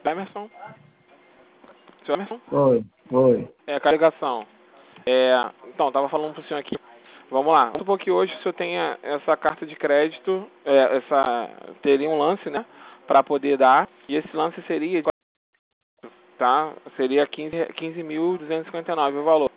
Emerson? Seu Emerson? Oi. Com a ligação. Então, estava falando para o senhor aqui. Vamos lá. Vamos supor que hoje o senhor tenha essa carta de crédito, teria um lance, né? Para poder dar. E esse lance seria, tá? Seria 15.259 o valor.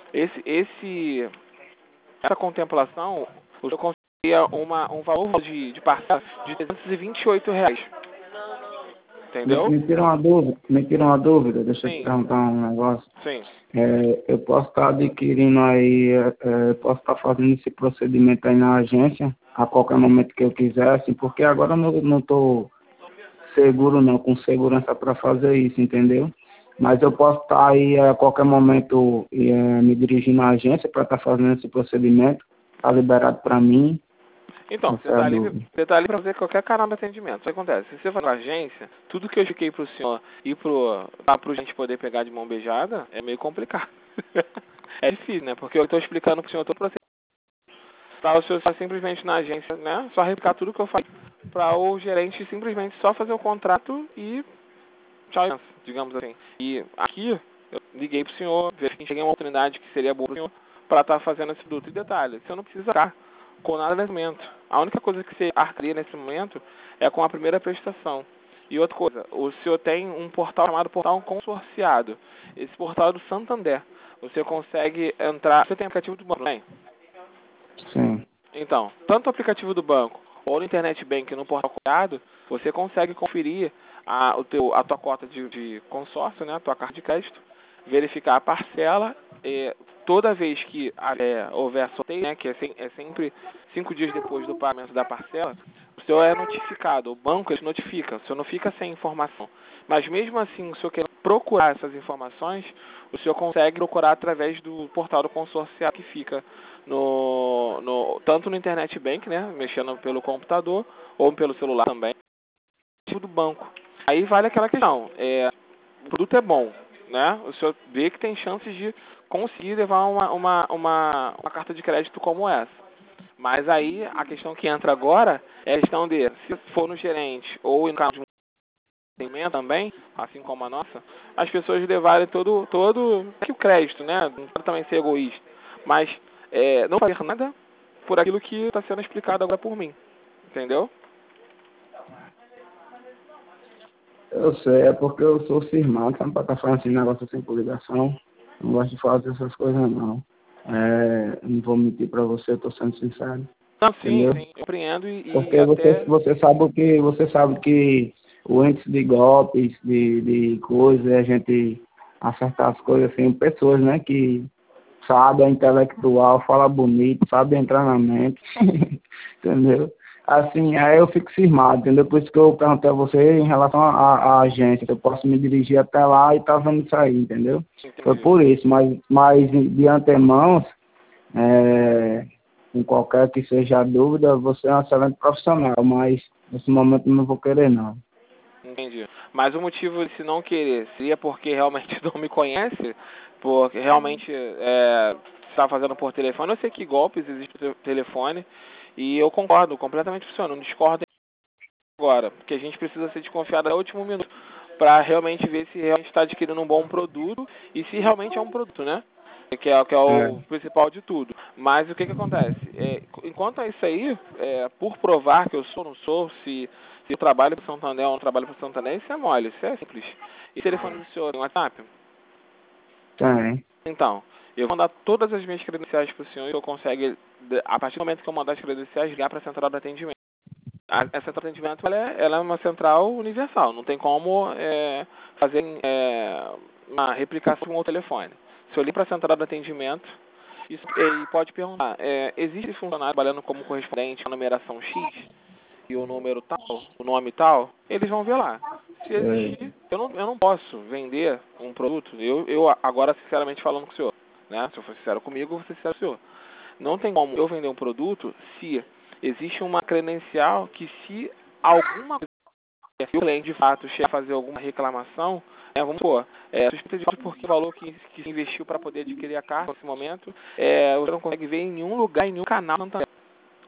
Essa contemplação, o senhor conseguiria um valor de parcela de R$ 328. Entendeu? Me tira uma dúvida, deixa eu te Sim. perguntar um negócio. Sim. Eu posso estar adquirindo aí, posso estar fazendo esse procedimento aí na agência, a qualquer momento que eu quiser, assim, porque agora eu não estou seguro não, com segurança para fazer isso, entendeu? Mas eu posso estar aí a qualquer momento me dirigindo à agência para estar fazendo esse procedimento, está liberado para mim. Então, você está livre para fazer qualquer canal de atendimento. O que acontece? Se você for na agência, tudo que eu expliquei para o senhor e para a gente poder pegar de mão beijada, é meio complicado. É difícil, né? Porque eu estou explicando para o senhor todo o processo. Para o senhor estar simplesmente na agência, né? Só replicar tudo que eu falei para o gerente simplesmente só fazer o contrato e tchau, digamos assim. E aqui, eu liguei para o senhor, cheguei uma oportunidade que seria boa para o senhor para estar fazendo esse produto. E detalhe, você não precisa ficar com nada nesse momento. A única coisa que você arcaria nesse momento é com a primeira prestação. E outra coisa, o senhor tem um portal chamado Portal Consorciado. Esse portal é do Santander. Você consegue entrar... Você tem aplicativo do banco, não tem? Sim. Então, tanto o aplicativo do banco ou no Internet Bank no portal consorciado, você consegue conferir a tua cota de consórcio, né, a tua carta de crédito, verificar a parcela, toda vez que houver sorteio, né, que é sempre 5 dias depois do pagamento da parcela, o senhor é notificado, o banco ele notifica, o senhor não fica sem informação. Mas mesmo assim, o senhor quer procurar essas informações, o senhor consegue procurar através do portal do consorciado que fica tanto no Internet Bank, né, mexendo pelo computador ou pelo celular também, do banco. Aí vale aquela questão, o produto é bom, né? O senhor vê que tem chances de conseguir levar uma carta de crédito como essa. Mas aí a questão que entra agora é a questão de, se for no gerente ou em caso de atendimento também, assim como a nossa, as pessoas levarem todo o crédito, né? Não pode também ser egoísta, mas não fazer nada por aquilo que está sendo explicado agora por mim, entendeu? Eu sei, é porque eu sou firmado, sabe, para estar fazendo esse negócio assim por ligação. Não gosto de fazer essas coisas não. Não vou mentir para você, eu estou sendo sincero. Não, sim, Entendeu? eu compreendo Porque até... você sabe que o índice de golpes, de coisas, a gente acertar as coisas assim, pessoas, né, que sabem, é intelectual, fala bonito, sabe entrar na mente, entendeu? Assim, aí eu fico cismado, entendeu? Por isso que eu perguntei a você em relação à agência, que eu posso me dirigir até lá e tá vendo isso aí, entendeu? Entendi. Foi por isso, mas de antemão, em qualquer que seja a dúvida, você é um excelente profissional, mas nesse momento eu não vou querer não. Entendi. Mas o motivo de se não querer seria porque realmente não me conhece? Porque realmente está fazendo por telefone? Eu sei que golpes existem por telefone e eu concordo completamente com o senhor, não discordo agora, porque a gente precisa ser desconfiado até o último minuto para realmente ver se realmente está adquirindo um bom produto e se realmente é um produto, né? Que é o principal de tudo. Mas o que acontece? Enquanto é isso aí, por provar que eu sou ou não sou, se eu trabalho para o Santander ou não trabalho para o Santander, isso é mole, isso é simples. E o telefone do senhor tem WhatsApp? Tem. Então, eu vou mandar todas as minhas credenciais para o senhor e o senhor consegue, a partir do momento que eu mandar as credenciais, ligar para a central de atendimento. A central de atendimento ela é uma central universal, não tem como fazer uma replicação com o telefone. Se eu ligo para a central de atendimento, e pode perguntar, existe funcionário trabalhando como correspondente com a numeração X e o número tal, o nome tal? Eles vão ver lá. Se existir, eu não posso vender um produto, eu agora sinceramente falando com o senhor, né? Se eu for sincero comigo, eu vou ser sincero com o senhor. Não tem como eu vender um produto se existe uma credencial que, se alguma coisa, se o cliente de fato chegar a fazer alguma reclamação, vamos supor, suspeita de porque o valor que se investiu para poder adquirir a carta nesse momento, você não consegue ver em nenhum lugar, em nenhum canal.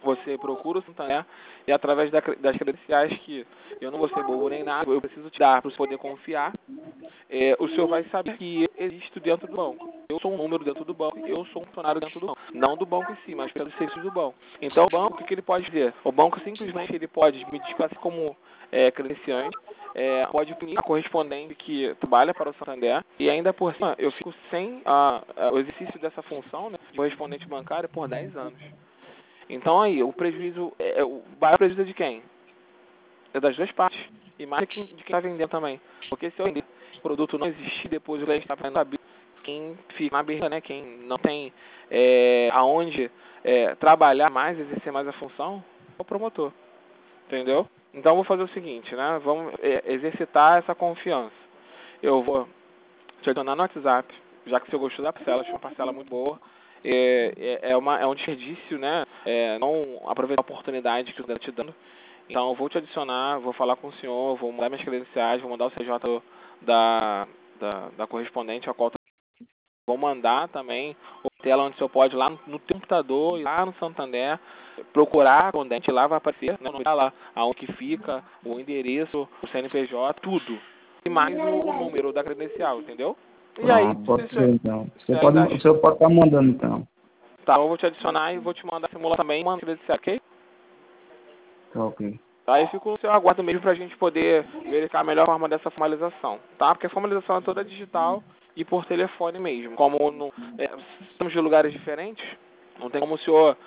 Você procura o Santander e através das credenciais que eu não vou ser bobo nem nada, eu preciso te dar para você poder confiar, o senhor vai saber que existe dentro do banco. Eu sou um número dentro do banco, eu sou um funcionário dentro do banco. Não do banco em si, mas pelos serviços do banco. Então o banco, o que ele pode dizer? O banco simplesmente ele pode me desclassificar como credenciante, pode punir a correspondente que trabalha para o Santander e ainda por cima eu fico sem o exercício dessa função, né, de correspondente bancário por 10 anos. Então aí, o prejuízo, o maior prejuízo é de quem? É das duas partes. E mais de quem está vendendo também. Porque se eu vender o produto não existir, depois o cliente está fazendo saber quem fica na berra, né? Quem não tem aonde trabalhar mais, exercer mais a função, é o promotor. Entendeu? Então eu vou fazer o seguinte, né? Vamos exercitar essa confiança. Eu vou te adicionar no WhatsApp, já que você gostou da parcela, achou uma parcela muito boa. É um desperdício, né? Não aproveitar a oportunidade que o está te dando. Então eu vou te adicionar, vou falar com o senhor, vou mandar minhas credenciais, vou mandar o CJ da correspondente, a qual vou mandar também o tela onde o senhor pode ir lá no computador, ir lá no Santander, procurar a correspondente, lá vai aparecer, né, lá aonde que fica, o endereço, o CNPJ, tudo. E mais o número da credencial, entendeu? E aí, Pode ser então. O senhor você pode estar mandando então. tá, eu vou te adicionar e vou te mandar a simulação também, manda credencial, ok? Tá ok. Aí fico no seu aguardo mesmo para a gente poder verificar a melhor forma dessa formalização, tá? Porque a formalização é toda digital e por telefone mesmo. Como estamos de lugares diferentes, não tem como o senhor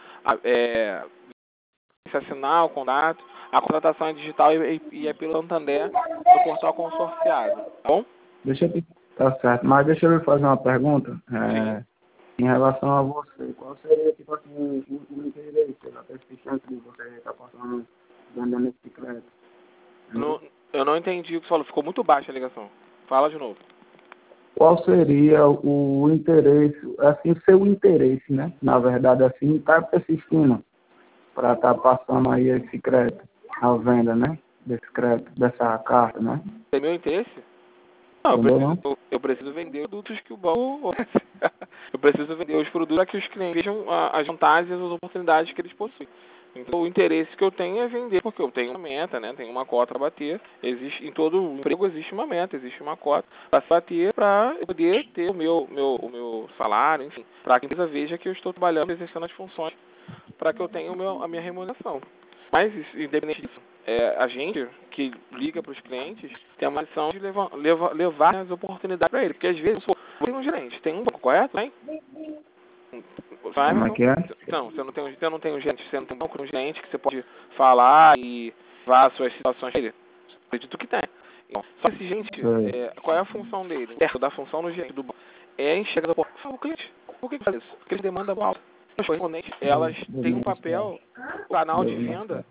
se assinar o contrato. A contratação é digital e é pelo Santander no portal consorciado, tá bom? Tá certo, mas deixa eu lhe fazer uma pergunta. Sim. Em relação a você, qual seria tipo assim, o interesse da persistência de você estar passando vendendo esse bicicleta? Eu não entendi o que você falou, ficou muito baixa a ligação. Fala de novo. Qual seria o interesse, assim, seu interesse, né? Na verdade, assim, estar persistindo para estar passando aí esse crédito, a venda, né? Desse crédito, dessa carta, né? Tem meu interesse? Não, Entendeu, eu preciso vender produtos que o banco oferece. Eu preciso vender os produtos para que os clientes vejam as vantagens e as oportunidades que eles possuem. Então, o interesse que eu tenho é vender, porque eu tenho uma meta, né? Tenho uma cota a bater. Em todo emprego existe uma meta, existe uma cota para se bater, para eu poder ter o meu salário, enfim, para que a empresa veja que eu estou trabalhando, exercendo as funções, para que eu tenha a minha remuneração. Mas, independente disso, a gente que liga para os clientes tem a missão de levar as oportunidades para ele. Porque às vezes você tem um gerente, tem um banco, correto? Hein? como é que é? Não, você não tem um gerente, você não tem um banco, um gerente que você pode falar e levar as suas situações para ele. Acredito que tem. Então, só que esse gerente, qual é a função dele? Da função do gerente do banco é enxergar o cliente. Por que faz isso? Porque ele demanda alta. As correspondentes, elas têm um papel, o canal de venda.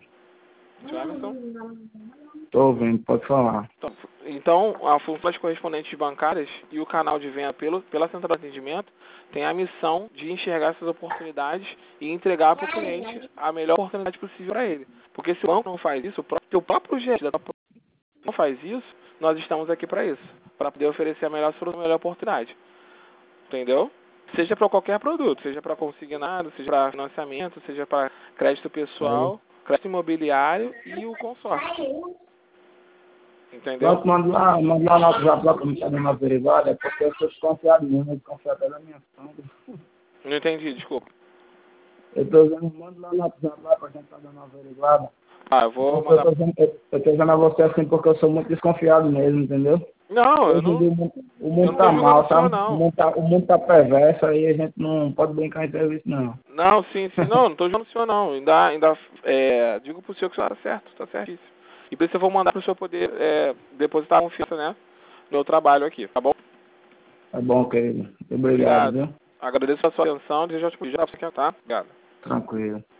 Estou ouvindo, pode falar. Então, a função das correspondentes bancárias e o canal de venda pela central de atendimento tem a missão de enxergar essas oportunidades e entregar para o cliente a melhor oportunidade possível para ele. Porque se o banco não faz isso, o próprio gerente não faz isso, nós estamos aqui para isso, para poder oferecer a melhor solução, a melhor oportunidade. Entendeu? Seja para qualquer produto, seja para consignado, seja para financiamento, seja para crédito pessoal, crédito imobiliário e o consórcio. Entendeu? Pronto, manda lá no WhatsApp lá para me estar dando uma averiguada, porque eu sou desconfiado mesmo, eu desconfio até da minha sombra. Não entendi, desculpa. Eu estou dizendo, manda lá no WhatsApp lá para a gente estar dando uma averiguada. Eu vou mandar. Eu estou dizendo a você assim porque eu sou muito desconfiado mesmo, entendeu? Não, eu não. O mundo tá mal, sabe? O mundo tá perverso, aí a gente não pode brincar em serviço, não. Não, sim, não tô jogando o senhor, não. Ainda digo pro senhor que o senhor tá certo, tá certíssimo. E por isso eu vou mandar pro senhor poder depositar a confiança, né, no meu trabalho aqui, tá bom? Tá bom, querido. Obrigado, viu? Agradeço a sua atenção, desejo a você, tá? Obrigado. Tranquilo.